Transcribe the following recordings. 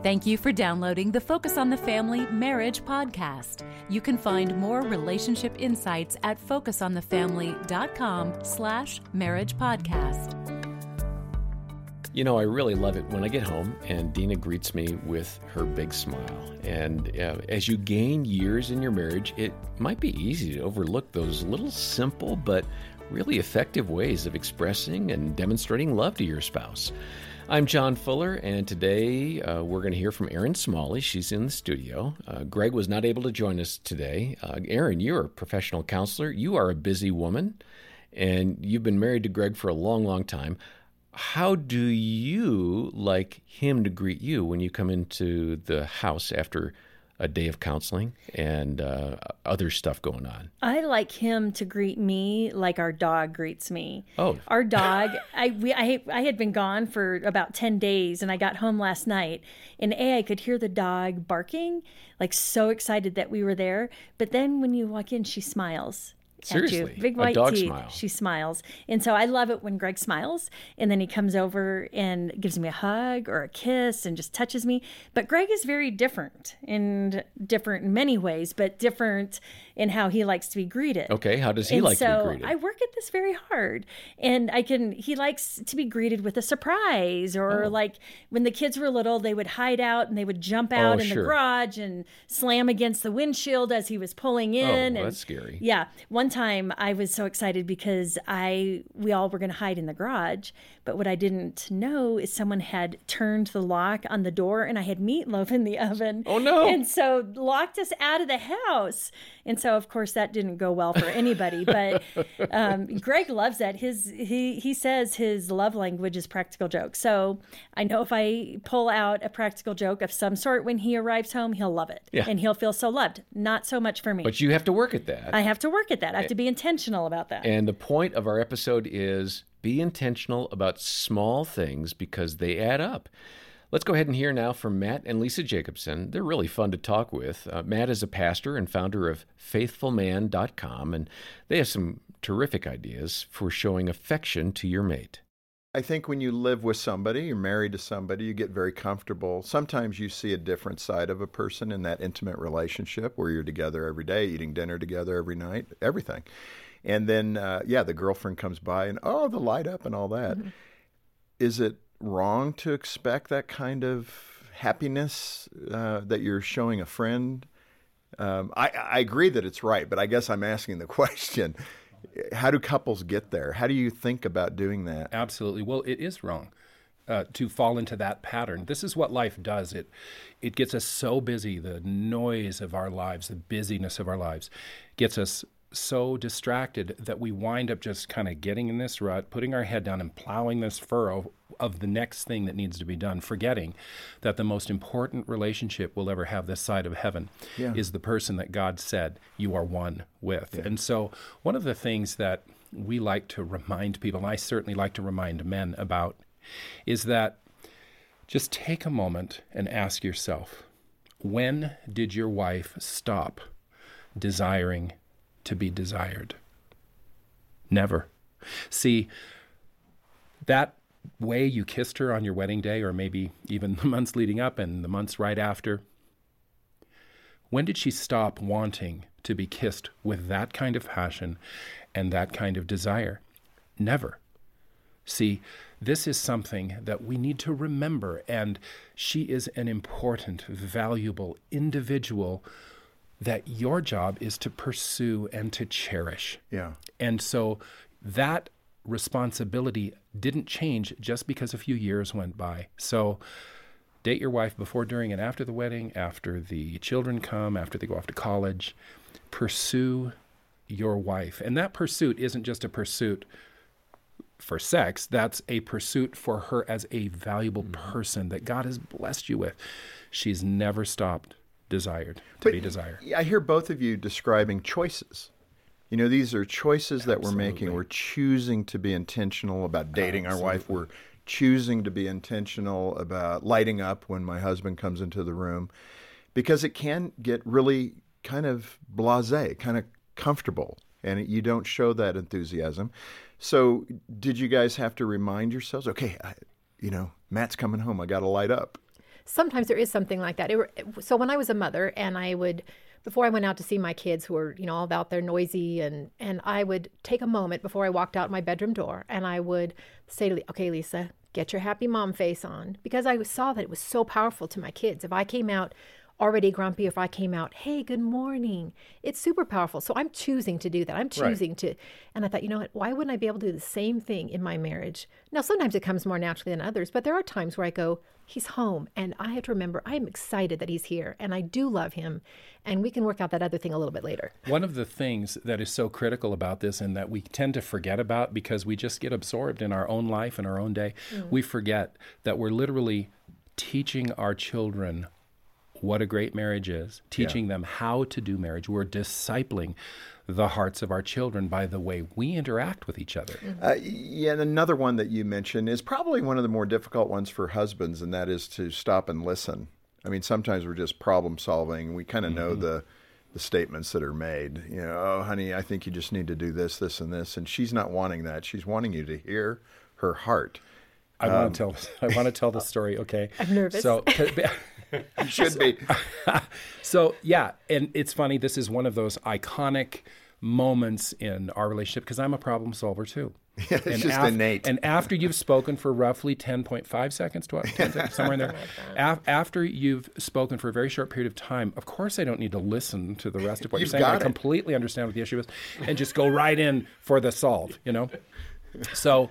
Thank you for downloading the Focus on the Family Marriage podcast. You can find more relationship insights at focusonthefamily.com/marriage podcast. You know, I really love it when I get home and Dina greets me with her big smile. And as you gain years in your marriage, it might be easy to overlook those little simple but really effective ways of expressing and demonstrating love to your spouse. I'm John Fuller, and today we're going to hear from Erin Smalley. She's in the studio. Greg was not able to join us today. Erin, you're a professional counselor. You are a busy woman, and you've been married to Greg for a long, long time. How do you like him to greet you when you come into the house after a day of counseling and other stuff going on? I like him to greet me like our dog greets me. Oh. Our dog, I had been gone for about 10 days, and I got home last night, and I could hear the dog barking, like so excited that we were there. But then when you walk in, she smiles. Seriously, at you. Big white a dog teeth. smile. She smiles. And so I love it when Greg smiles, and then he comes over and gives me a hug or a kiss and just touches me. But Greg is very different in many ways, but different in how he likes to be greeted. Okay, how does he like to be greeted? So I work at this very hard, and he likes to be greeted with a surprise, or like when the kids were little, they would hide out and they would jump out in the garage and slam against the windshield as he was pulling in. That's scary. Yeah. One time I was so excited because we all were going to hide in the garage, but what I didn't know is someone had turned the lock on the door, and I had meatloaf in the oven. Oh no. And so locked us out of the house. And so of course that didn't go well for anybody, but Greg loves that. He says his love language is practical jokes. So I know if I pull out a practical joke of some sort when he arrives home, he'll love it. Yeah. And he'll feel so loved. Not so much for me. But you have to work at that. I have to work at that. I have to be intentional about that. And the point of our episode is be intentional about small things because they add up. Let's go ahead and hear now from Matt and Lisa Jacobson. They're really fun to talk with. Matt is a pastor and founder of faithfulman.com, and they have some terrific ideas for showing affection to your mate. I think when you live with somebody, you're married to somebody, you get very comfortable. Sometimes you see a different side of a person in that intimate relationship where you're together every day, eating dinner together every night, everything. And then, the girlfriend comes by and, the light up and all that. Mm-hmm. Is it wrong to expect that kind of happiness that you're showing a friend? I agree that it's right, but I guess I'm asking the question. How do couples get there? How do you think about doing that? Absolutely. Well, it is wrong to fall into that pattern. This is what life does. It gets us so busy. The noise of our lives, the busyness of our lives gets us so distracted that we wind up just kind of getting in this rut, putting our head down and plowing this furrow of the next thing that needs to be done, forgetting that the most important relationship we'll ever have this side of heaven is the person that God said you are one with. Yeah. And so one of the things that we like to remind people, and I certainly like to remind men about, is that just take a moment and ask yourself, when did your wife stop desiring to be desired? Never. See, that way you kissed her on your wedding day, or maybe even the months leading up and the months right after, when did she stop wanting to be kissed with that kind of passion and that kind of desire? Never. See, this is something that we need to remember, and she is an important, valuable individual that your job is to pursue and to cherish. Yeah. And so that responsibility didn't change just because a few years went by. So date your wife before, during, and after the wedding, after the children come, after they go off to college. Pursue your wife. And that pursuit isn't just a pursuit for sex. That's a pursuit for her as a valuable person that God has blessed you with. She's never stopped to be desired. I hear both of you describing choices. You know, these are choices that we're making. We're choosing to be intentional about dating our wife. We're choosing to be intentional about lighting up when my husband comes into the room, because it can get really kind of blasé, kind of comfortable, and you don't show that enthusiasm. So did you guys have to remind yourselves, okay, Matt's coming home, I got to light up? sometimes there is something like that. So when I was a mother and before I went out to see my kids who were, all out there noisy, and I would take a moment before I walked out my bedroom door, and I would say to okay, Lisa, get your happy mom face on, because I saw that it was so powerful to my kids. If I came out already grumpy, if I came out, hey, good morning, it's super powerful. So I'm choosing to do that. I'm choosing to, and I thought, you know what, why wouldn't I be able to do the same thing in my marriage? Now, sometimes it comes more naturally than others, but there are times where I go, he's home, and I have to remember, I'm excited that he's here, and I do love him, and we can work out that other thing a little bit later. One of the things that is so critical about this, and that we tend to forget about because we just get absorbed in our own life and our own day, we forget that we're literally teaching our children what a great marriage is, teaching them how to do marriage. We're discipling the hearts of our children by the way we interact with each other. And another one that you mentioned is probably one of the more difficult ones for husbands, and that is to stop and listen. I mean, sometimes we're just problem solving. We kind of know the statements that are made. Oh, honey, I think you just need to do this, this, and this. And she's not wanting that. She's wanting you to hear her heart. I want to tell the story. Okay, I'm nervous. So. You should be. So, yeah, and it's funny, this is one of those iconic moments in our relationship because I'm a problem solver too. Yeah, it's just innate. And after you've spoken for roughly 10.5 seconds, 10 seconds, somewhere in there, after you've spoken for a very short period of time, of course I don't need to listen to the rest of what you're saying. I completely understand what the issue is and just go right in for the solve, So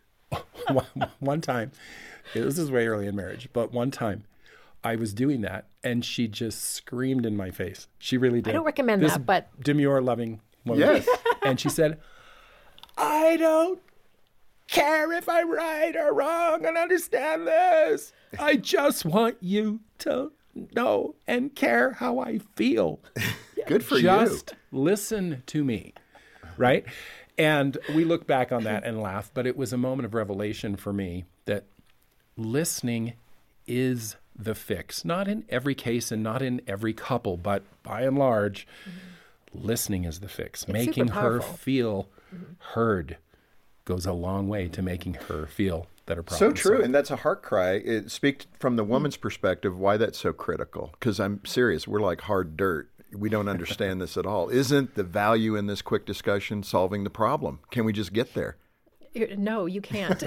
one time, this is way early in marriage, but one time, I was doing that, and she just screamed in my face. She really did. I don't recommend that, but... demure, loving woman. Yes. And she said, I don't care if I'm right or wrong and understand this. I just want you to know and care how I feel. Good for you. Just listen to me, right? And we look back on that and laugh, but it was a moment of revelation for me that listening is the fix. Not in every case and not in every couple, but by and large, listening is the fix. It's making her powerful. feel heard goes a long way to making her feel that her So problem true, solved. and that's a heart cry. Speak from the woman's perspective why that's so critical, because I'm serious. We're like hard dirt. We don't understand this at all. Isn't the value in this quick discussion solving the problem? Can we just get there? No, you can't.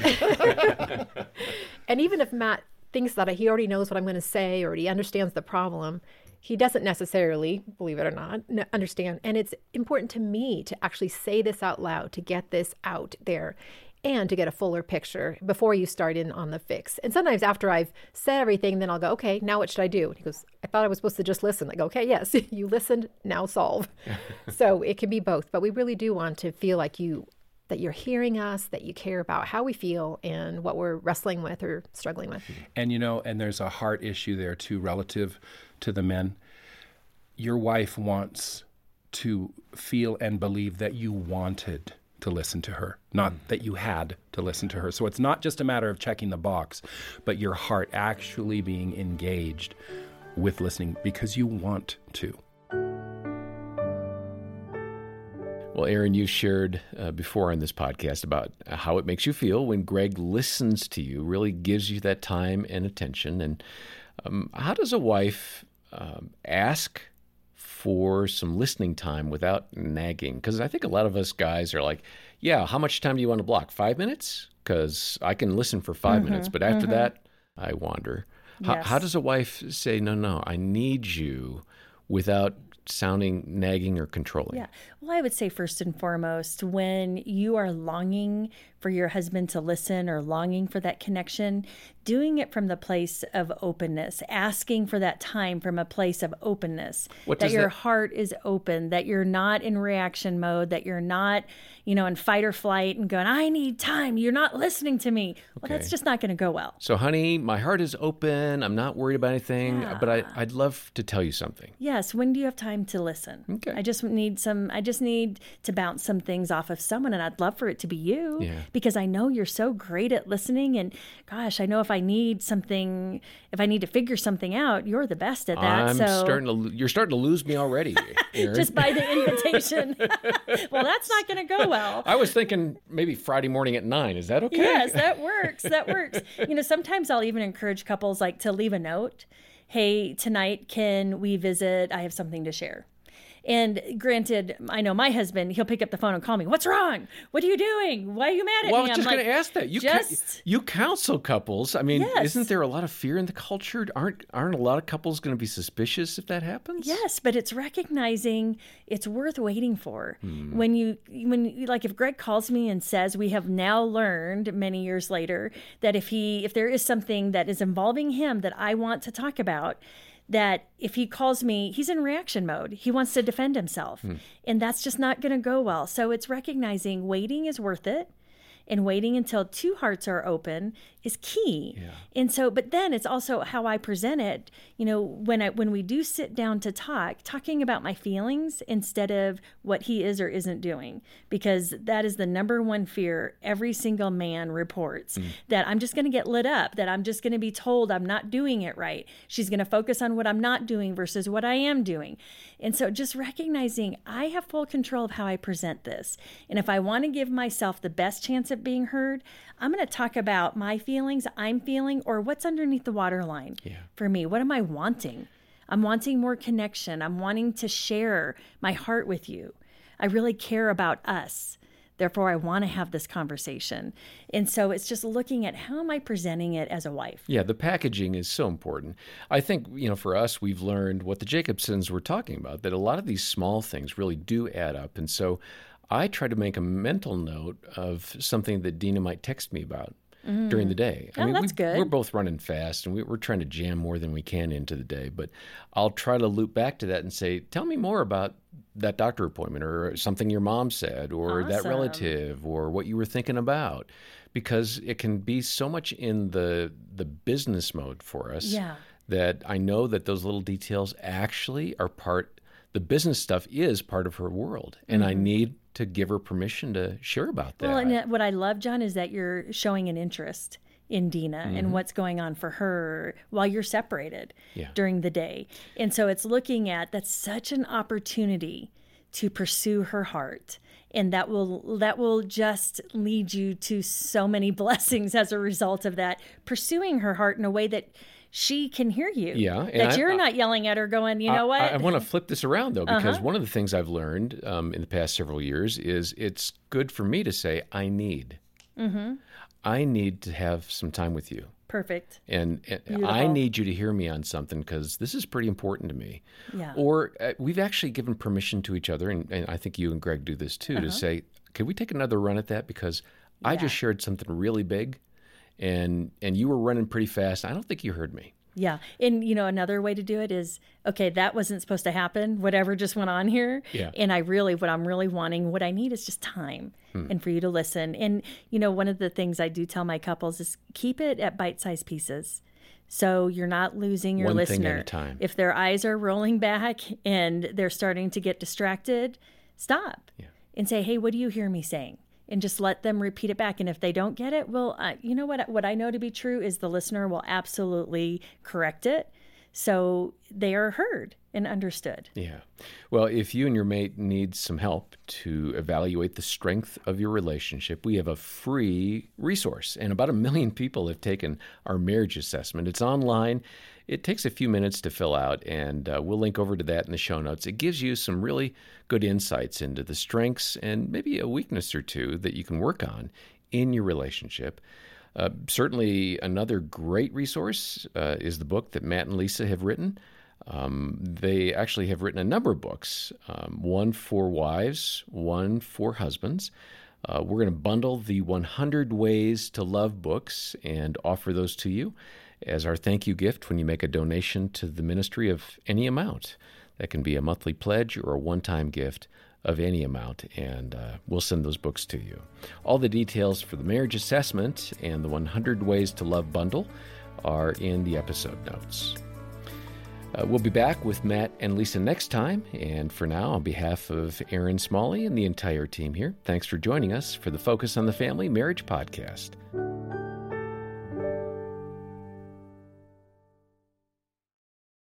And even if Matt thinks that he already knows what I'm going to say or he understands the problem, he doesn't necessarily, believe it or not, understand. And it's important to me to actually say this out loud, to get this out there, and to get a fuller picture before you start in on the fix. And sometimes after I've said everything, then I'll go, okay, now what should I do? And he goes, I thought I was supposed to just listen. I go, okay, yes, you listened, now solve. So it can be both, but we really do want to feel like that you're hearing us, that you care about how we feel and what we're wrestling with or struggling with. And and there's a heart issue there too, relative to the men. Your wife wants to feel and believe that you wanted to listen to her, not that you had to listen to her. So it's not just a matter of checking the box, but your heart actually being engaged with listening because you want to. Well, Aaron, you shared before on this podcast about how it makes you feel when Greg listens to you, really gives you that time and attention. And how does a wife ask for some listening time without nagging? Because I think a lot of us guys are like, yeah, how much time do you want to block? 5 minutes? Because I can listen for 5 minutes, but after that, I wander. Yes. How does a wife say, no, I need you without sounding nagging or controlling? Yeah. Well, I would say first and foremost, when you are longing for your husband to listen or longing for that connection, doing it from the place of openness, asking for that time from a place of openness, that your heart is open, that you're not in reaction mode, that you're not, in fight or flight and going, I need time. You're not listening to me. Well, that's just not going to go well. So, honey, my heart is open. I'm not worried about anything, Yeah. but I'd love to tell you something. Yes. When do you have time time to listen. Okay. I just need to bounce some things off of someone, and I'd love for it to be you. Yeah. Because I know you're so great at listening, and gosh, I know if I need to figure something out, you're the best at that. You're starting to lose me already, Erin. Just by the invitation. Well, that's not going to go well. I was thinking maybe Friday morning at 9. Is that okay? Yes, that works. That works. Sometimes I'll even encourage couples like to leave a note. Hey, tonight, can we visit? I have something to share. And granted, I know my husband, he'll pick up the phone and call me. What's wrong? What are you doing? Why are you mad at me? Well, I was just going to ask that. You counsel couples. I mean, Yes. Isn't there a lot of fear in the culture? Aren't a lot of couples going to be suspicious if that happens? Yes, but it's recognizing it's worth waiting for. When if Greg calls me and says we have now learned many years later that if there is something that is involving him that I want to talk about, that if he calls me, he's in reaction mode. He wants to defend himself. And that's just not going to go well. So it's recognizing waiting is worth it. And waiting until two hearts are open is key. Yeah. And so, but then it's also how I present it. When we do sit down to talking about my feelings instead of what he is or isn't doing, because that is the number one fear every single man reports, that I'm just going to get lit up, that I'm just going to be told I'm not doing it right. She's going to focus on what I'm not doing versus what I am doing. And so just recognizing I have full control of how I present this. And if I want to give myself the best chance of being heard, I'm going to talk about my feelings I'm feeling or what's underneath the waterline for me. What am I wanting? I'm wanting more connection. I'm wanting to share my heart with you. I really care about us. Therefore, I want to have this conversation. And so it's just looking at how am I presenting it as a wife? Yeah, the packaging is so important. I think, for us, we've learned what the Jacobsons were talking about, that a lot of these small things really do add up. And so I try to make a mental note of something that Dina might text me about during the day. That's good. We're both running fast, and we're trying to jam more than we can into the day. But I'll try to loop back to that and say, tell me more about that doctor appointment or something your mom said or that relative or what you were thinking about. Because it can be so much in the business mode for us that I know that those little details actually are the business stuff is part of her world. And I need to give her permission to share about that. Well, and what I love, John, is that you're showing an interest in Dina and what's going on for her while you're separated during the day. And so it's looking at, that's such an opportunity to pursue her heart. And that will just lead you to so many blessings as a result of that, pursuing her heart in a way that she can hear you. Yeah. That you're not yelling at her going, you know what? I want to flip this around, though, because one of the things I've learned in the past several years is it's good for me to say, I need to have some time with you. Perfect. And I need you to hear me on something because this is pretty important to me. Yeah. Or we've actually given permission to each other, and I think you and Greg do this too, to say, could we take another run at that? Because I just shared something really big. And you were running pretty fast. I don't think you heard me. Yeah. And, another way to do it is, okay, that wasn't supposed to happen. Whatever just went on here. Yeah. And what I'm really wanting, what I need is just time and for you to listen. And, one of the things I do tell my couples is keep it at bite-sized pieces. So you're not losing your listener. One thing at a time. If their eyes are rolling back and they're starting to get distracted, stop and say, hey, what do you hear me saying? And just let them repeat it back. And if they don't get it, well, you know what I know to be true is the listener will absolutely correct it. So they are heard and understood. Yeah. Well, if you and your mate need some help to evaluate the strength of your relationship, we have a free resource. And about 1 million people have taken our marriage assessment. It's online. It takes a few minutes to fill out, and we'll link over to that in the show notes. It gives you some really good insights into the strengths and maybe a weakness or two that you can work on in your relationship. Certainly another great resource is the book that Matt and Lisa have written. They actually have written a number of books, one for wives, one for husbands. We're going to bundle the 100 Ways to Love books and offer those to you as our thank you gift when you make a donation to the ministry of any amount. That can be a monthly pledge or a one-time gift of any amount, and we'll send those books to you. All the details for the marriage assessment and the 100 Ways to Love bundle are in the episode notes. We'll be back with Matt and Lisa next time. And for now, on behalf of Aaron Smalley and the entire team here, thanks for joining us for the Focus on the Family Marriage Podcast.